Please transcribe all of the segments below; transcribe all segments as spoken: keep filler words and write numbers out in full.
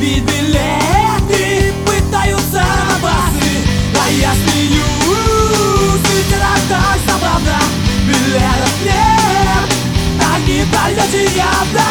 ведь билеты пытаются на базы, а я смеюсь, ведь это так забавно. Билетов нет, а не полете явно.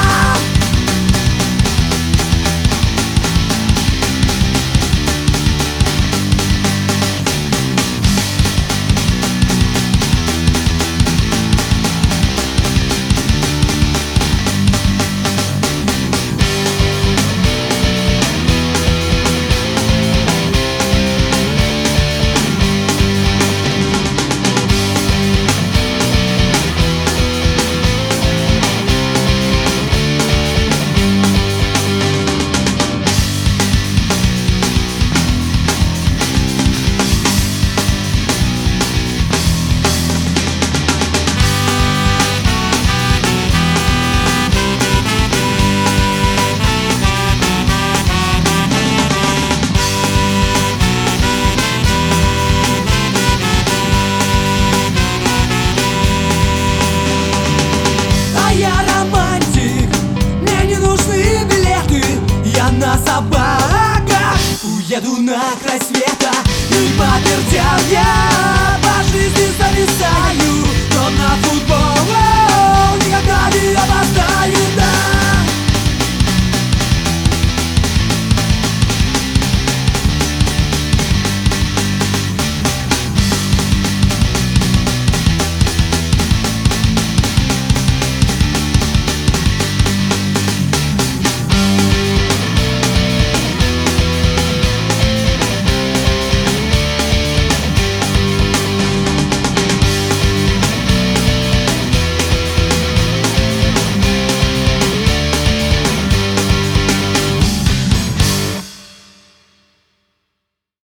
На собаках уеду на край света, и по вертям я по жизни зависаю, но на футбол